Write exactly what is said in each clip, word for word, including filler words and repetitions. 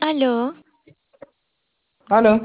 Aló, Aló.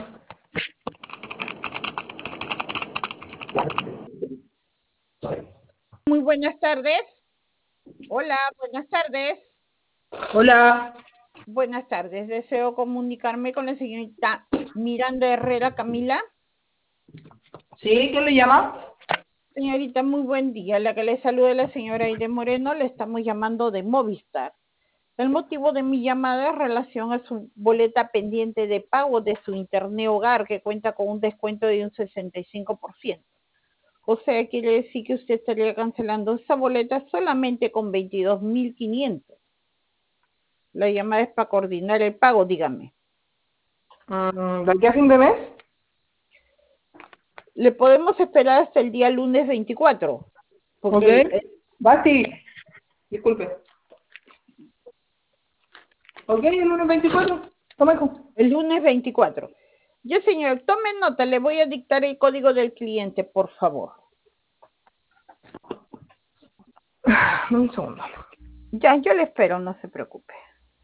Muy buenas tardes. Hola, buenas tardes. Hola. Buenas tardes. Deseo comunicarme con la señorita Miranda Herrera Camila. ¿Sí? ¿Quién le llama? Señorita, muy buen día. La que le saluda es la señora Aide Moreno. Le estamos llamando de Movistar. El motivo de mi llamada es relación a su boleta pendiente de pago de su internet hogar, que cuenta con un descuento de un sesenta y cinco por ciento. O sea, quiere decir que usted estaría cancelando esa boleta solamente con veintidós mil quinientos. La llamada es para coordinar el pago, dígame. Mm, ¿De aquí a fin de mes? Le podemos esperar hasta el día lunes veinticuatro, porque Ok. el, el, Basti, disculpe. Ok, el lunes veinticuatro. Toma, hijo. el lunes veinticuatro. Ya, señor, tome nota, le voy a dictar el código del cliente, por favor. Un segundo. Ya, yo le espero, no se preocupe.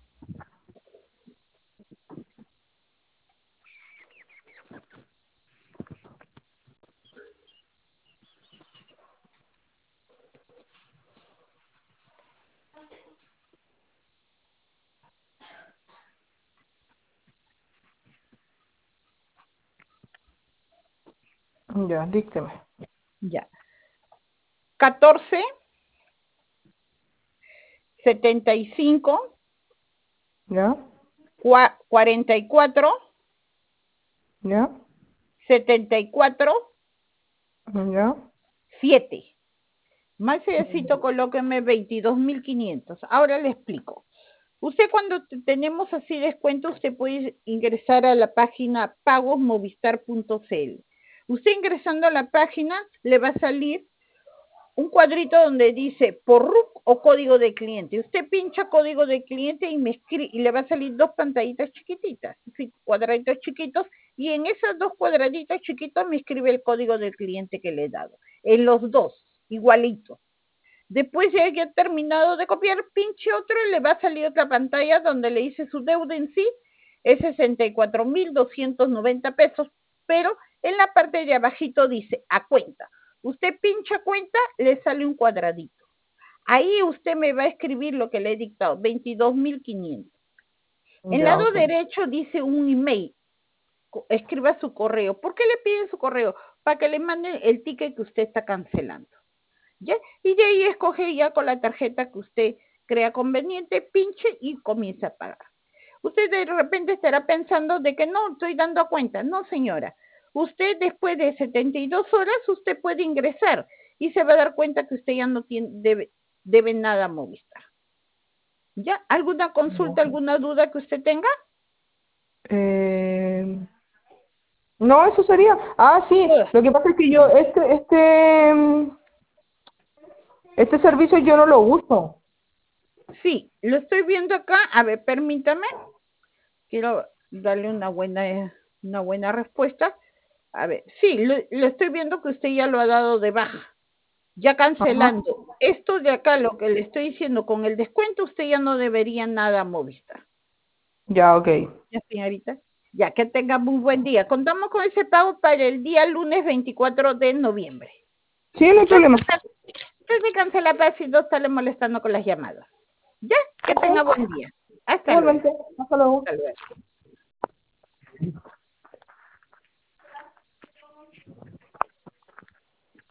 Ya, dícteme. Ya. catorce, setenta y cinco, ¿Ya? cuarenta y cuatro, ¿Ya? setenta y cuatro, ¿Ya? siete. Más sedecito, colóqueme veintidós mil quinientos. Ahora le explico. Usted cuando tenemos así descuento, usted puede ingresar a la página pagos movistar punto c l. Usted ingresando a la página le va a salir un cuadrito donde dice por R U C o código de cliente. Usted pincha código de cliente y, me escribe, y le va a salir dos pantallitas chiquititas, cuadraditos chiquitos, y en esos dos cuadraditos chiquitos me escribe el código del cliente que le he dado. En los dos, igualito. Después ya haya terminado de copiar, pinche otro y le va a salir otra pantalla donde le dice su deuda en sí es sesenta y cuatro mil doscientos noventa pesos, pero en la parte de abajito dice a cuenta. Usted pincha cuenta, le sale un cuadradito. Ahí usted me va a escribir lo que le he dictado, veintidós mil quinientos. En el Ya, lado ok. derecho dice un email. Escriba su correo. ¿Por qué le piden su correo? Para que le manden el ticket que usted está cancelando. ¿Ya? Y de ahí escoge ya con la tarjeta que usted crea conveniente, pinche y comienza a pagar. Usted de repente estará pensando de que no, estoy dando cuenta. No, señora. Usted después de setenta y dos horas, usted puede ingresar y se va a dar cuenta que usted ya no tiene, debe, debe nada a Movistar. ¿Ya? ¿Alguna consulta, alguna duda que usted tenga? Eh, no, eso sería. Ah, sí. Ugh. Lo que pasa es que yo, este, este, mm, este servicio yo no lo uso. Sí, lo estoy viendo acá. A ver, permítame. Quiero darle una buena, una buena respuesta. A ver, sí, lo, lo estoy viendo que usted ya lo ha dado de baja. Ya Ajá. cancelando. Esto de acá, lo que le estoy diciendo, con el descuento usted ya no debería nada a Movistar. Ya, ok. Ya, señorita. Ya, que tenga muy buen día. Contamos con ese pago para el día lunes veinticuatro de noviembre. Sí, no hay problema. Usted me cancela para si no estarle molestando con las llamadas. Ya, que tenga buen día. Hasta luego. Igualmente. Hasta luego. Hasta luego.